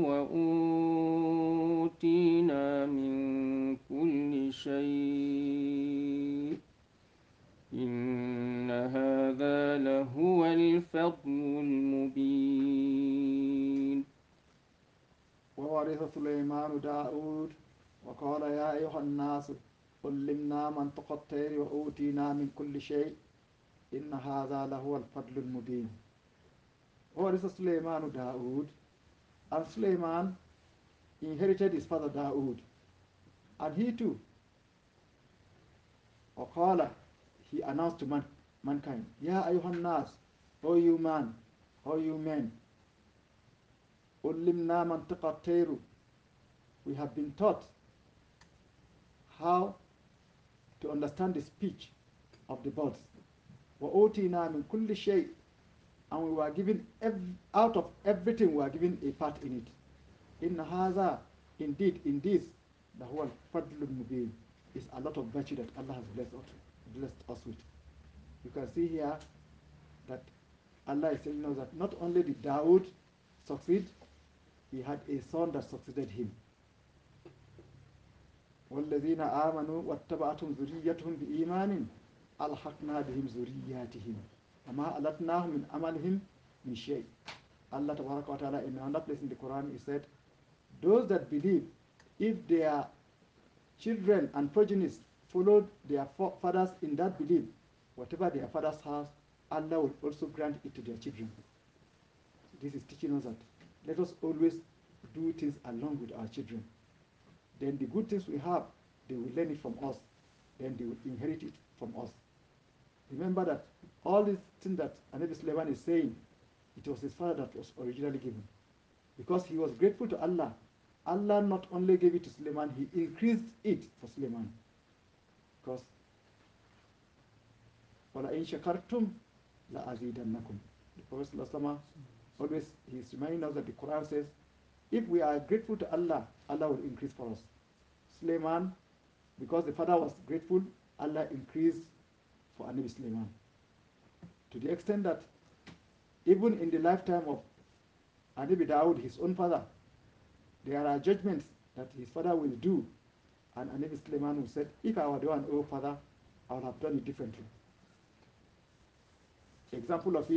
وأوتينا من كل شيء إن هذا لهو الفضل المبين. وورث سليمان داود وقال يا أيها الناس علمنا منطق الطير وأوتينا من كل شيء إن هذا لهو الفضل المبين. وورث سليمان داود, and Suleiman inherited his father Dawood, and he too, وقال, he announced to mankind, Ya ayuhan nas, O you man, O you men, Ullimna mantiqa tayru, we have been taught how to understand the speech of the birds. Wa utina min kulli shay, and we were given out of everything we were given a part in it. In hadha, indeed in this, the whole fadlul mubin, is a lot of virtue that Allah has blessed us with. You can see here that Allah is telling us that not only did Dawood succeed, he had a son that succeeded him. وَالَّذِينَ آمَنُوا وَاتَّبَعَتْهُمْ ذُرِّيَّتُهُمْ بِإِيمَانٍ أَلْحَقْنَا بِهِمْ ذُرِّيَّاتِهِمْ وَمَا أَلَتْنَاهُمْ مِنْ عَمَلِهِمْ مِنْ شَيْءٍ. Allah Tabaraka wa Ta'ala in another place in the Quran, He said, those that believe, if their children and progenies followed their fathers in that belief, whatever their fathers have, Allah will also grant it to their children. This is teaching us that let us always do things along with our children. Then the good things we have, they will learn it from us. Then they will inherit it from us. Remember that all these things that Anabi Sulaiman is saying, it was his father that was originally given. Because he was grateful to Allah, Allah not only gave it to Sulaiman, He increased it for Sulaiman. Because وَلَئِن شَكَرْتُمْ لَأَزِيدَنَّكُمْ. The Prophet ﷺ always, he's reminding us that the Quran says, if we are grateful to Allah, Allah will increase for us. Sulaiman, because the father was grateful, Allah increased for Anabi Sulaiman. To the extent that even in the lifetime of Anabi Dawood, his own father, there are judgments that his father will do, and Anabi Sulaiman who said, if I were the one, oh father, I would have done it differently. Example of it,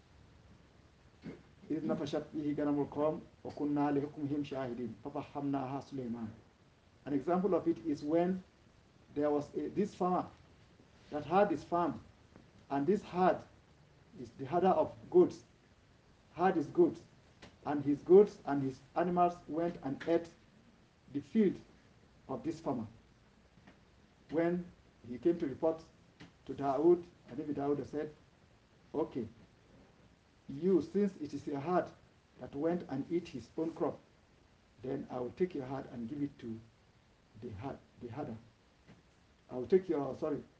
إذ نفشت به غنم القوم وكنا لحكمهم شاهدين ففهمناها سليمان. An example of it is when there was this farmer that had his farm, and this herd is the herder of goats, had his goats, and his goats and his animals went and ate the field of this farmer. When he came to report to Dawood, and then Dawood said, okay, you, since it is your herd that went and eat his own crop, then I will take your herd and give it to the herder. I will take your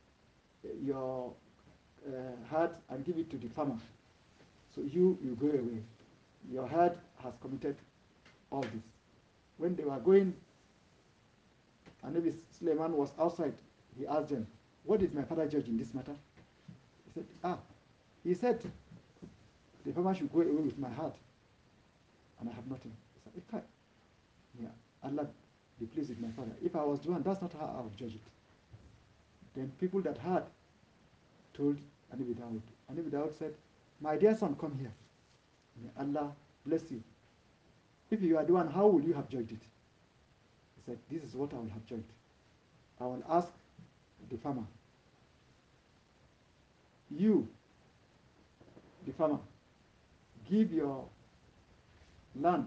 herd and give it to the farmer. So you go away. Your herd has committed all this. When they were going, and maybe Suleiman was outside, he asked them, what did my father judge in this matter? He said, the farmer should go away with my heart, and I have nothing. He said, yeah, Allah be pleased with my father. If I was the one, that's not how I would judge it. Then people that had told Anabi Dawood. Anabi Dawood said, my dear son, come here. May Allah bless you. If you are the one, how would you have judged it? He said, this is what I will have judged. I will ask the farmer, you, the farmer, give your land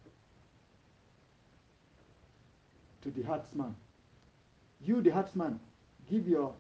to the herdsman. You, the herdsman, give your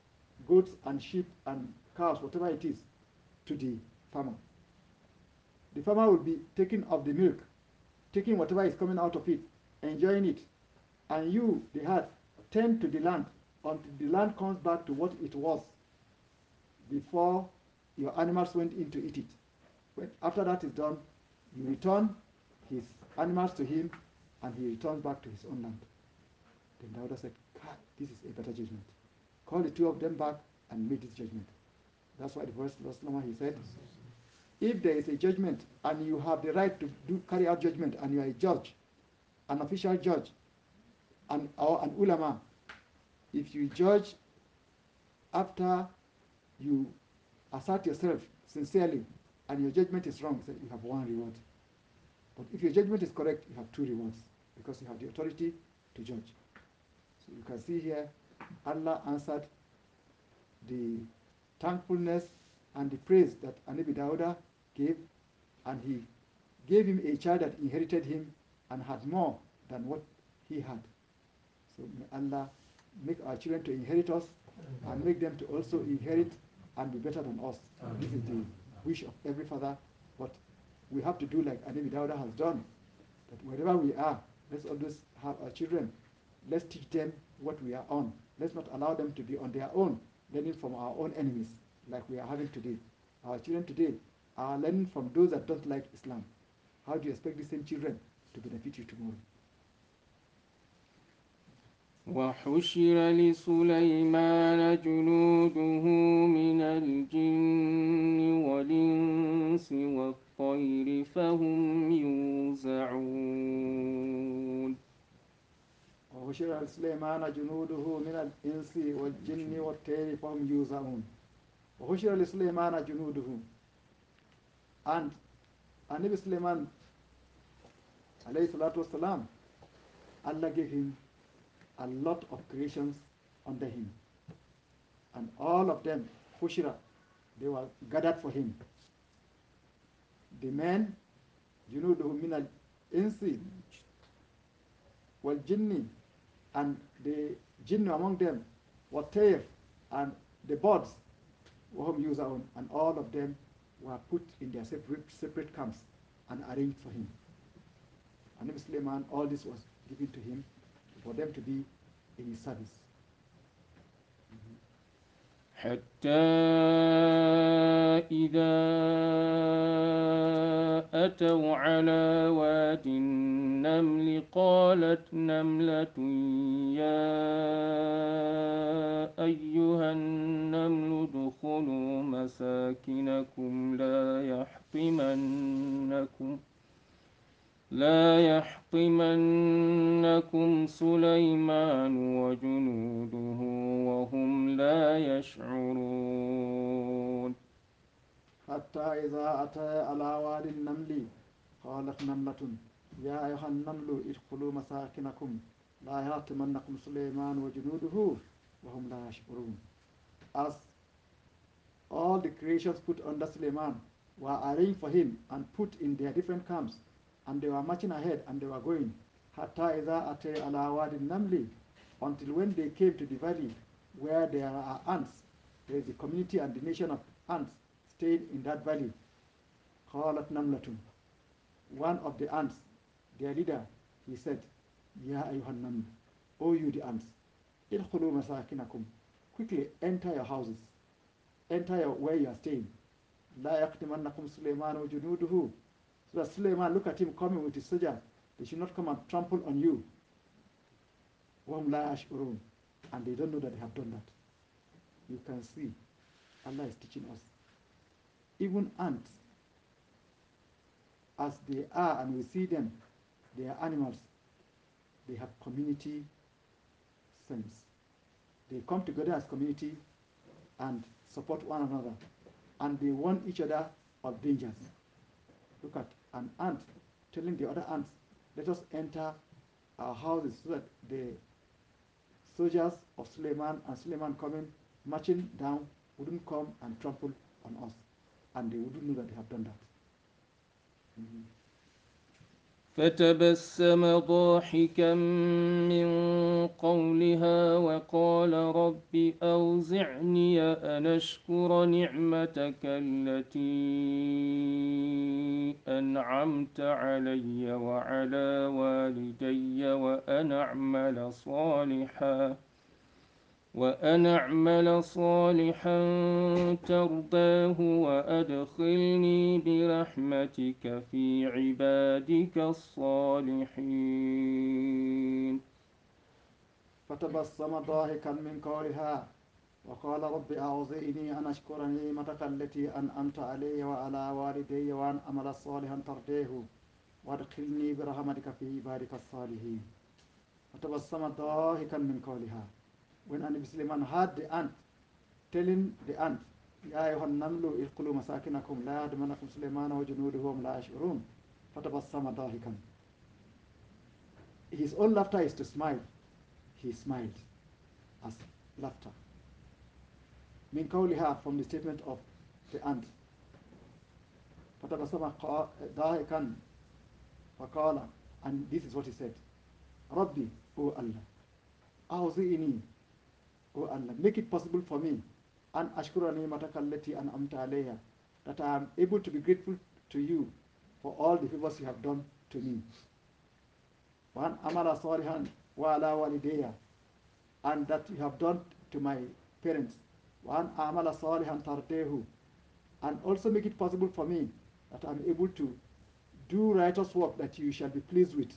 goats and sheep and cows, whatever it is, to the farmer. The farmer will be taking of the milk, taking whatever is coming out of it, enjoying it. And you, the herd, tend to the land until the land comes back to what it was before your animals went in to eat it. When, after that is done, you return his animals to him and he returns back to his own land. Then Dawuda said, God, this is a better judgment. Call the two of them back and make this judgment. That's why the Prophet he said, if there is a judgment and you have the right to carry out judgment and you are a judge, an official judge, or an ulama, if you judge after you assert yourself sincerely and your judgment is wrong, you have one reward. But if your judgment is correct, you have two rewards because you have the authority to judge. So you can see here, Allah answered the thankfulness and the praise that Anabi Dawuda gave, and he gave him a child that inherited him and had more than what he had. So may Allah make our children to inherit us and make them to also inherit and be better than us. This is the wish of every father, but we have to do like Anabi Dawuda has done, that wherever we are, let's always have our children, let's teach them what we are on. Let's not allow them to be on their own, learning from our own enemies, like we are having today. Our children today are learning from those that don't like Islam. How do you expect the same children to benefit you tomorrow? وحشر لسليمان جنوده من الجن والإنس والطير فهم يوزعون وحشر لسليمان جنوده من الإنس والجن والطير فهم يوزعون وحشر لسليمان جنوده. And Anabi Sulaiman alayhi salatu wasalam, Allah gave him a lot of creations under him, and all of them, Hushira, they were gathered for him. The men, Junuduhu min al-insi wal jinni, and the jinn among them, Watayr, and the birds, Wahum Yuzaun, and all of them were put in their separate camps and arranged for him. And Nabi Sulaiman, all this was given to him for them to be in his service. حتى إذا أتوا على واد النمل قالت نملة يا أيها النمل ادخلوا مساكنكم لا يحطمنكم سليمان وجنوده وهم لا يشعرون. حتى إذا أتى على واد النمل قالت نملة يا أيها النمل ادخلوا مساكنكم لا يحطمنكم سليمان وجنوده وهم لا يشعرون. As all the creations put under Suleiman were arranged for him and put in their different camps, and they were marching ahead and they were going, Hatta إذا أتى على واد النمل, until when they came to the valley where there are ants, there is a community and the nation of ants stayed in that valley. قالت نملة, one of the ants, their leader, he said, Ya أيها النمل, O you the ants, ادخلوا مساكنكم, quickly enter your houses, enter where you are staying. لا يحطمنكم سليمان وجنوده, so that Suleiman, look at him coming with his soldiers, they should not come and trample on you. وهم لا يشعرون, and they don't know that they have done that. You can see, Allah is teaching us. Even ants, as they are and we see them, they are animals. They have community sense. They come together as community and support one another, and they warn each other of dangers. Look at an ant telling the other ants, let us enter our houses, so that the soldiers of Suleiman and Suleiman coming, marching down, wouldn't come and trample on us, and they wouldn't know that they have done that. فتبسم ضاحكا من قولها وقال فقال رب أوزعني أن أشكر نعمتك التي أنعمت علي وعلى والدي وأن أعمل صالحا ترضاه وأدخلني برحمتك في عبادك الصالحين. فتبسم ضاحكا من قولها وقال رب أعوذني أن أشكر نعمتك التي أنعمت علي وعلى والدي وأن أعمل صالحا ترضيه وادخلني برحمتك في عبادك الصالحين. فتبسم ضاحكا من قولها. When Anabi Sulaiman heard the ant telling the ant, يا أيها النمل ادخلوا مساكنكم لا يهدمنكم سليمان وجنوده وهم لا يشعرون. فتبسم ضاحكا. His own laughter is to smile. He smiled as laughter. من قولها, from the statement of the ant. فتبسم ضاحكا فقال, and this is what he said, Rabbi, O Allah, أعوذني, O Allah, make it possible for me, an ashkura ni'mataka allati an'amta alayha, that I am able to be grateful to you for all the favors you have done to me. Wa an amala salihan wa ala walidayya, and that you have done to my parents. Wa an amala salihan tardehu, and also make it possible for me that I am able to do righteous work that you shall be pleased with.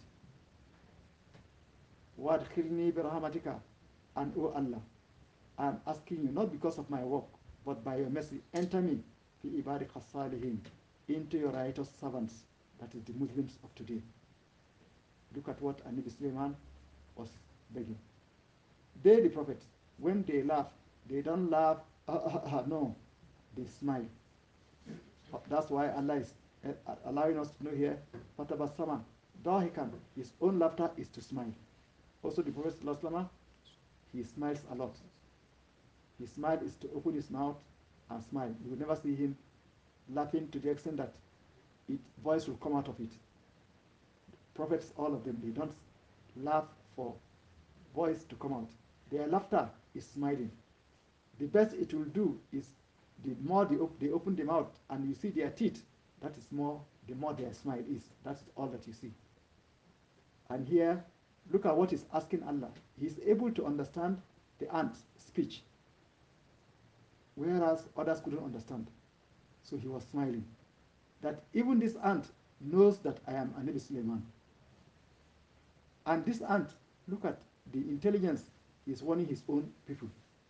وَادْخِلْنِي بِرَحْمَتِكَ, and O Allah, I am asking you, not because of my work, but by your mercy, enter me, fi ibadika salihin, into your righteous servants, that is the Muslims of today. Look at what Anabi Sulaiman was begging. They, the prophets, when they laugh, they don't laugh, no, they smile. That's why Allah is allowing us to know here, Fatabassama, dahikan, his own laughter is to smile. Also the Prophet ﷺ, he smiles a lot. His smile is to open his mouth and smile. You will never see him laughing to the extent that voice will come out of it. Prophets, all of them, they don't laugh for voice to come out. Their laughter is smiling. The best it will do is the more they open the mouth and you see their teeth, that is more, the more their smile is. That's all that you see. And here, look at what he's asking Allah. He's able to understand the ant's speech, whereas others couldn't understand. So he was smiling. That even this ant knows that I am Anabi Sulaiman. And this ant, look at the intelligence, is warning his own people.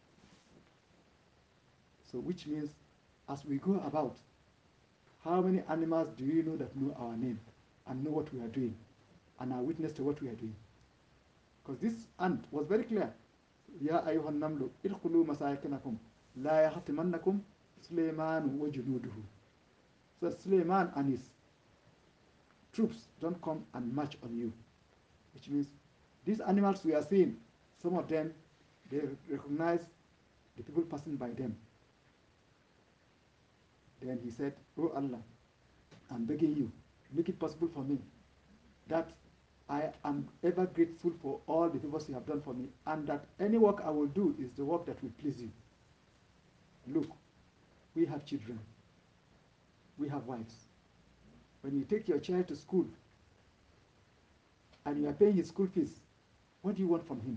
So which means, as we go about, how many animals do you know that know our name and know what we are doing and are witness to what we are doing? Because this ant was very clear. Ya ayyuhan namlu idkhulu masakinakum la yahtimannakum Sulaiman wa junuduhu. So Sulaiman and his troops don't come and march on you. Which means these animals we are seeing, some of them, they recognize the people passing by them. Then he said, Oh Allah, I'm begging you, make it possible for me that I am ever grateful for all the favors you have done for me, and that any work I will do is the work that will please you. Look, we have children, we have wives. When you take your child to school and you are paying his school fees, what do you want from him?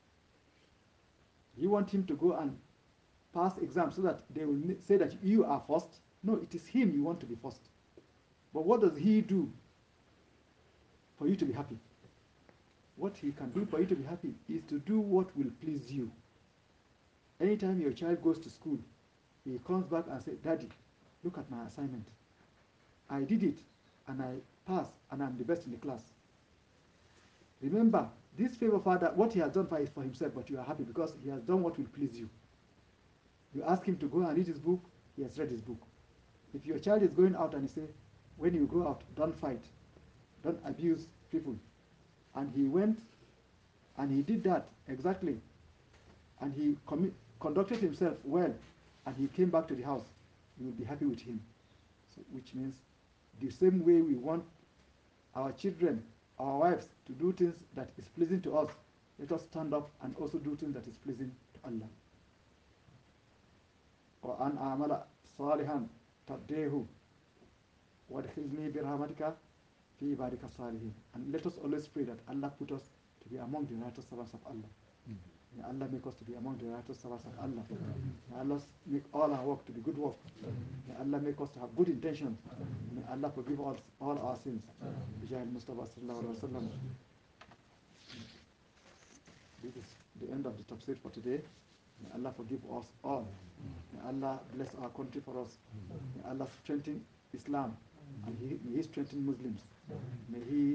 You want him to go and pass exams so that they will say that you are first? No, it is him you want to be first. But what does he do for you to be happy? What he can do for you to be happy is to do what will please you. Anytime your child goes to school, he comes back and says, Daddy, look at my assignment. I did it, and I passed, and I'm the best in the class. Remember, this favor, Father, what he has done is for himself, but you are happy because he has done what will please you. You ask him to go and read his book, he has read his book. If your child is going out and you say, when you go out, don't fight, don't abuse people. And he went and he did that exactly. And he conducted himself well, and he came back to the house, you will be happy with him. So, which means the same way we want our children, our wives, to do things that is pleasing to us, Let us stand up and also do things that is pleasing to Allah. وأن أعمل صالحا ترضيه وادخلني برحمتك في عبادك الصالحين. And let us always pray that Allah put us to be among the righteous servants of Allah. May Allah make us to be among the righteous servants of Allah. May Allah make all our work to be good work. May Allah make us to have good intentions. May Allah forgive us all our sins. Bijah al-Mustafa sallallahu alaihi wasallam. This is the end of the tafsir for today. May Allah forgive us all. May Allah bless our country for us. May Allah strengthen Islam, and may He strengthen Muslims. May He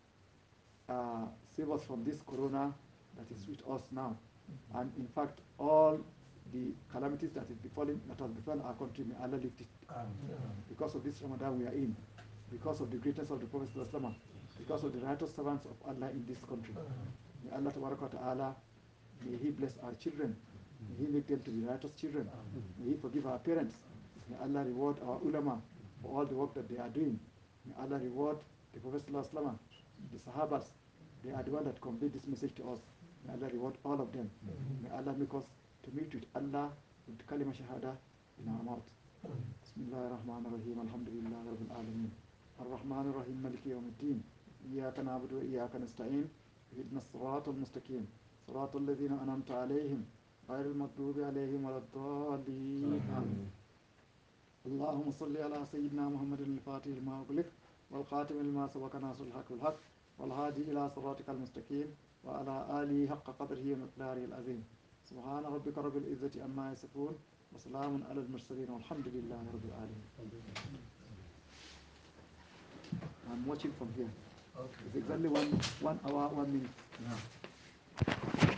save us from this corona that is with us now. And in fact, all the calamities that has befallen our country, may Allah lift it. Because of this Ramadan we are in, because of the greatness of the Prophet ﷺ, because of the righteous servants of Allah in this country. May Allah Ta'ala, may He bless our children. May He make them to be righteous children. May He forgive our parents. May Allah reward our ulama for all the work that they are doing. May Allah reward the Prophet ﷺ, the Sahabas. They are the ones that conveyed this message to us. May Allah reward all of them. May Allah make us to meet with Allah with kalima shahada in our mouth. Bismillah ar-Rahman ar-Rahim. Alhamdulillah Rabbil Alameen. Ar-Rahman ar-Rahim. Maliki yawmiddin. Iyaka na'budu wa iyaka nasta'in. Ihdina as-sirata al-mustaqim. Sirata alladhina an'amta alayhim. غير المغضوب عليهم ولا الضالين. آمين. اللهم صل على سيدنا محمد الفاتح لما أغلق والخاتم لما سبق ناصر الحق بالحق والهادي إلى صراطك المستقيم وعلى آله حق قدره ومقداره العظيم. سبحان ربك رب العزة عما يصفون وسلام على المرسلين والحمد لله رب العالمين. I'm watching from here. Okay. It's exactly 1 hour, 1 minute. Yeah.